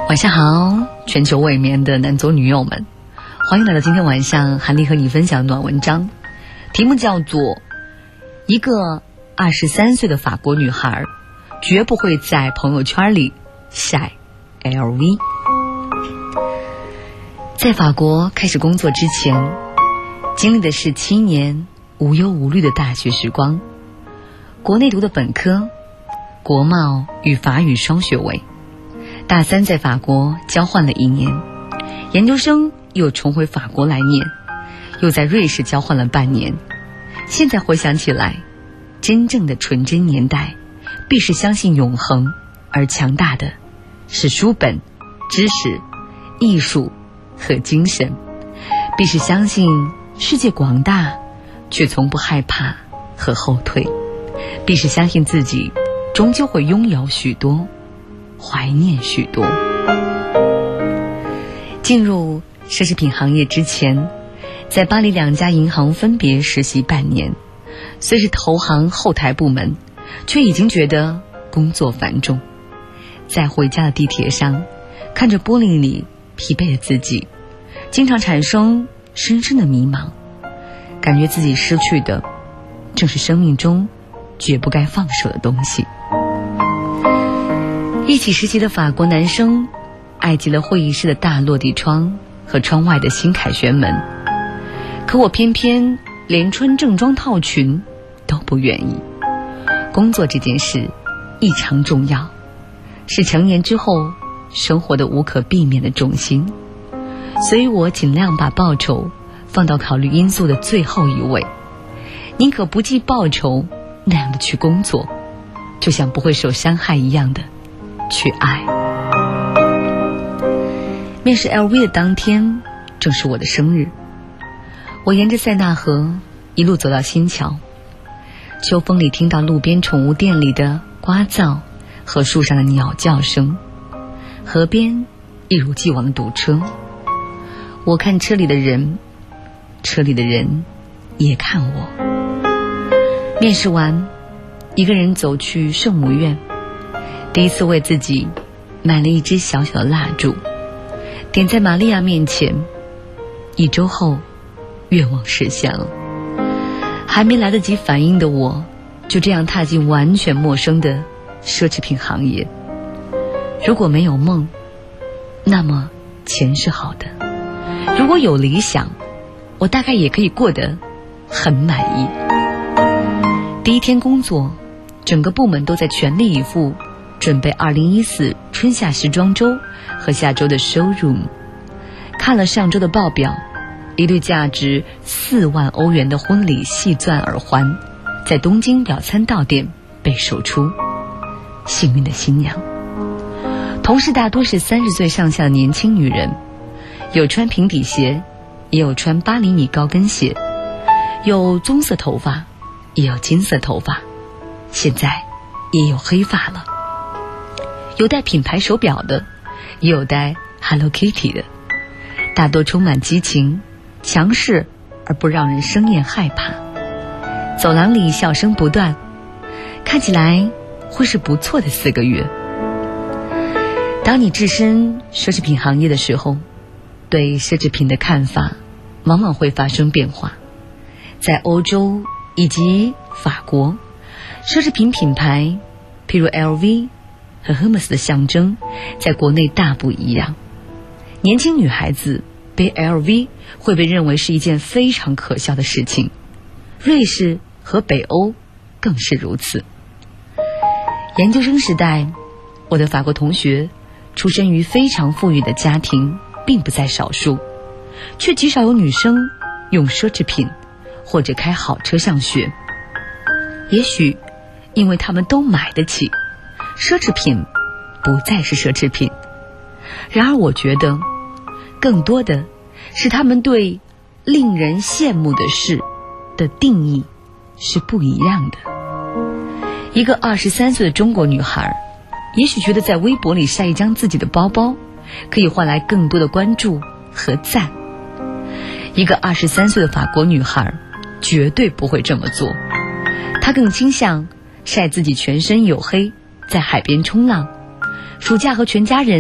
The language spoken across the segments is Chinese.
晚上好，全球未眠的男左女右们，欢迎来到今天晚上韩丽和你分享暖文章，题目叫做一个23岁的法国女孩绝不会在朋友圈里晒 LV。 在法国开始工作之前，经历的是7年无忧无虑的大学时光，国内读的本科，国贸与法语双学位，大3在法国交换了1年，研究生又重回法国来念，又在瑞士交换了半年。现在回想起来，真正的纯真年代必是相信永恒而强大的是书本、知识、艺术和精神，必是相信世界广大却从不害怕和后退，必是相信自己终究会拥有许多，怀念许多。进入奢侈品行业之前，在巴黎2家银行分别实习半年，虽是投行后台部门，却已经觉得工作繁重。在回家的地铁上，看着玻璃里疲惫的自己，经常产生深深的迷茫，感觉自己失去的正是生命中绝不该放手的东西。一起实习的法国男生爱极了会议室的大落地窗和窗外的新凯旋门，可我偏偏连穿正装套裙都不愿意。工作这件事异常重要，是成年之后生活的无可避免的重心，所以我尽量把报酬放到考虑因素的最后一位，宁可不计报酬那样的去工作，就像不会受伤害一样的去爱。面试 LV 的当天正是我的生日，我沿着塞纳河一路走到新桥，秋风里听到路边宠物店里的呱噪和树上的鸟叫声，河边一如既往的堵车，我看车里的人，车里的人也看我。面试完，一个人走去圣母院，第一次为自己买了一支小小的蜡烛，点在玛利亚面前。1周后，愿望实现了。还没来得及反应的我，就这样踏进完全陌生的奢侈品行业。如果没有梦，那么钱是好的；如果有理想，我大概也可以过得很满意。第一天工作，整个部门都在全力以赴准备2014春夏时装周和下周的 showroom。 看了上周的报表，一对价值4万欧元的婚礼细钻耳环在东京表参道店被售出。幸运的新娘，同事大多是30岁上下的年轻女人，有穿平底鞋，也有穿8厘米高跟鞋，有棕色头发，也有金色头发，现在也有黑发了，有戴品牌手表的，也有戴 Hello Kitty 的，大多充满激情，强势而不让人生厌害怕。走廊里笑声不断，看起来会是不错的4个月。当你置身奢侈品行业的时候，对奢侈品的看法往往会发生变化。在欧洲以及法国，奢侈品品牌譬如 LV 和 Hermes 的象征在国内大不一样。年轻女孩子背 LV 会被认为是一件非常可笑的事情，瑞士和北欧更是如此。研究生时代，我的法国同学出身于非常富裕的家庭并不在少数，却极少有女生用奢侈品或者开好车上学。也许因为他们都买得起，奢侈品不再是奢侈品。然而我觉得更多的是他们对令人羡慕的事的定义是不一样的。一个23岁的中国女孩，也许觉得在微博里晒一张自己的包包可以换来更多的关注和赞。一个23岁的法国女孩绝对不会这么做，她更倾向晒自己全身黝黑，在海边冲浪，暑假和全家人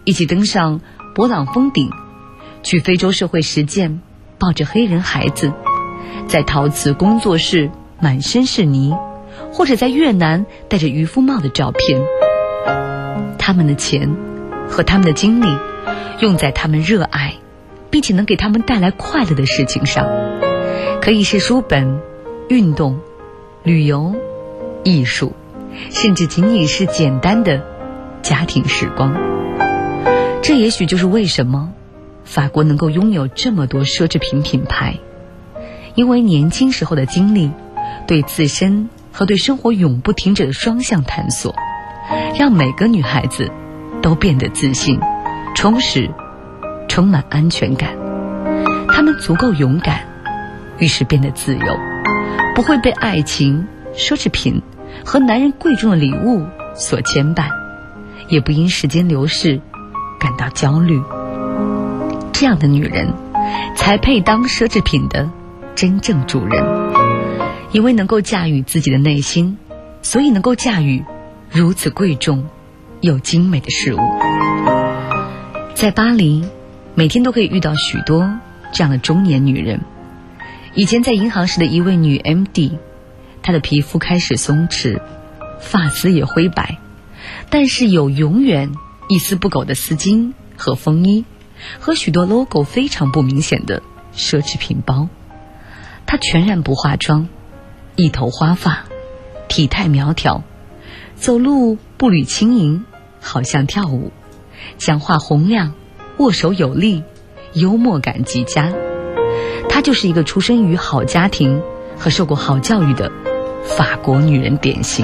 一起登上勃朗峰顶，去非洲社会实践抱着黑人孩子，在陶瓷工作室满身是泥，或者在越南戴着渔夫帽的照片。他们的钱和他们的精力用在他们热爱并且能给他们带来快乐的事情上，可以是书本、运动、旅游、艺术，甚至仅仅是简单的家庭时光。这也许就是为什么法国能够拥有这么多奢侈品品牌，因为年轻时候的经历，对自身和对生活永不停止的双向探索，让每个女孩子都变得自信、充实、充满安全感。她们足够勇敢，于是变得自由，不会被爱情、奢侈品和男人贵重的礼物所牵绊，也不因时间流逝感到焦虑。这样的女人才配当奢侈品的真正主人，因为能够驾驭自己的内心，所以能够驾驭如此贵重又精美的事物。在巴黎，每天都可以遇到许多这样的中年女人。以前在银行时的一位女 MD， 她的皮肤开始松弛，发丝也灰白，但是有永远一丝不苟的丝巾和风衣，和许多 logo 非常不明显的奢侈品包。她全然不化妆，一头花发，体态苗条，走路步履轻盈，好像跳舞，讲话洪亮，握手有力，幽默感极佳。她就是一个出生于好家庭和受过好教育的法国女人典型。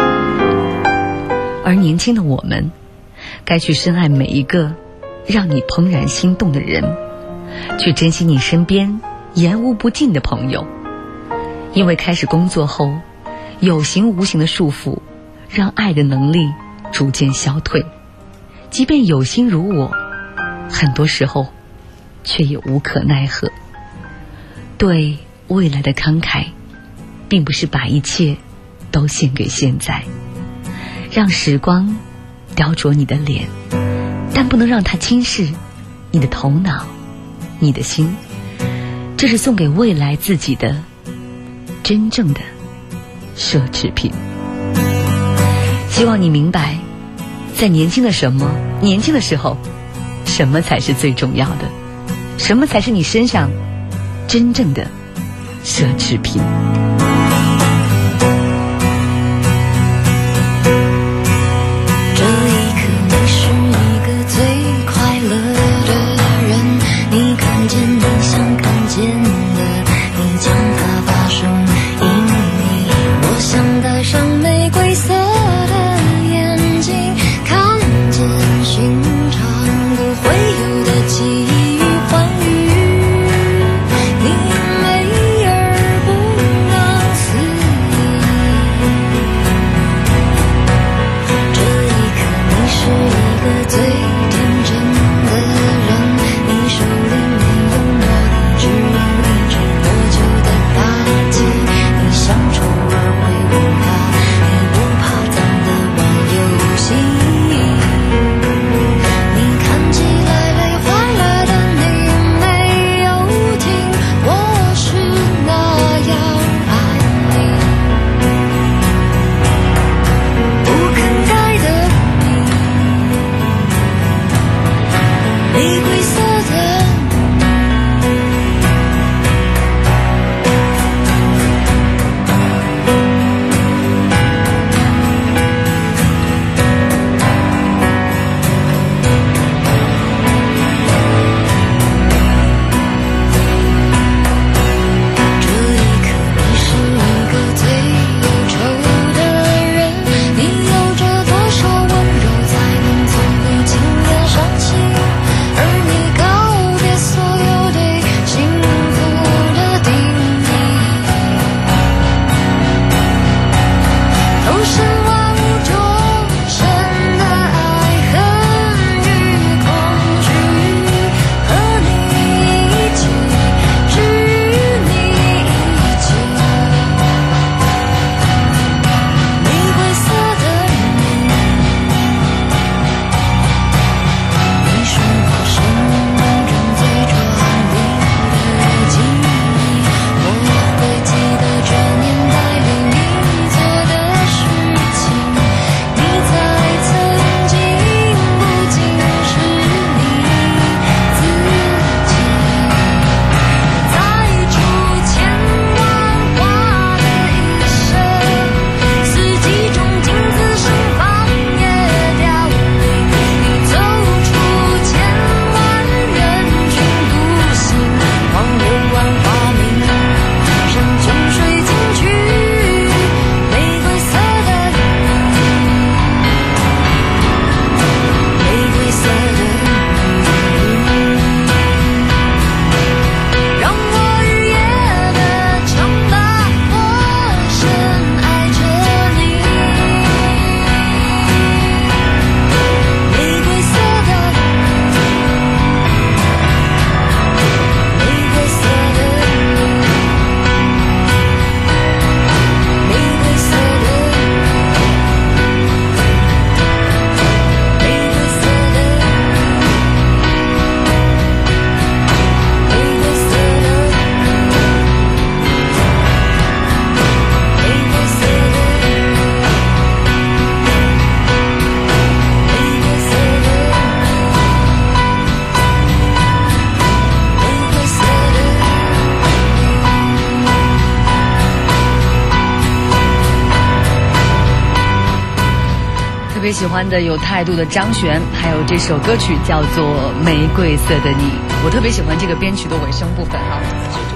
而年轻的我们，该去深爱每一个让你怦然心动的人，去珍惜你身边言无不尽的朋友。因为开始工作后，有形无形的束缚让爱的能力逐渐消退，即便有心如我，很多时候却也无可奈何。对未来的慷慨，并不是把一切都献给现在，让时光雕琢你的脸，但不能让它轻视你的头脑，你的心。这是送给未来自己的真正的奢侈品。希望你明白，在年轻的时候，什么才是最重要的，什么才是你身上真正的奢侈品。 这一刻你是一个最快乐的人，你看见你想看见的，你将它发生因你。我想戴上玫瑰色的眼镜，看见寻常不会有的际遇欢愉，你美而不能别喜欢的有态度的张悬，还有这首歌曲叫做《玫瑰色的你》，我特别喜欢这个编曲的尾声部分哈。